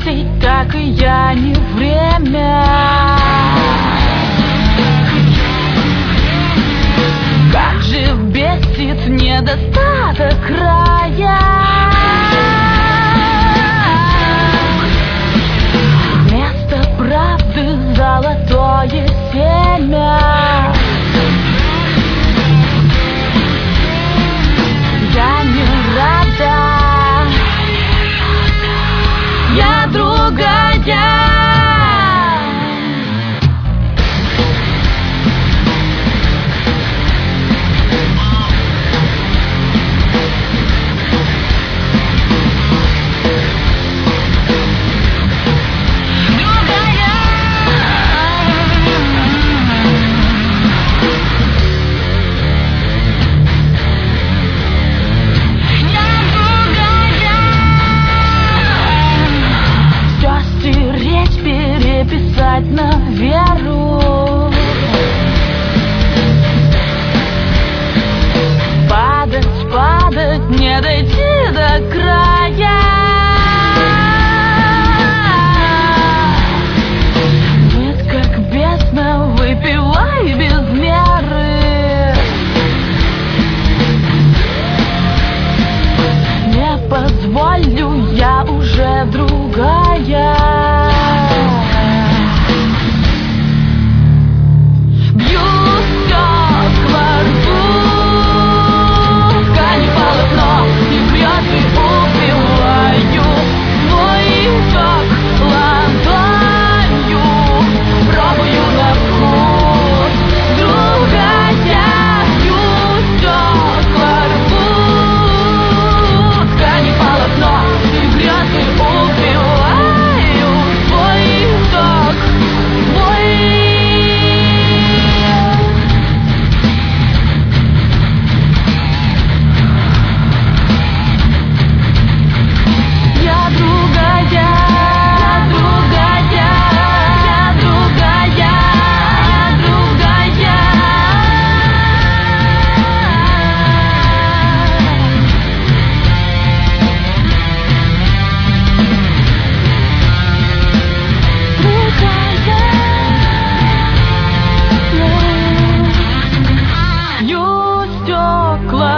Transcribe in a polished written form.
бросить, так и я не время. Как же бесит недостаток края. Вместо правды золотое семя. Я не рада, я другая. Переписать на веру, падать, падать, не дойти до края. Нет, как бездна, выпивай без меры. Не позволю, я уже другая. Стекла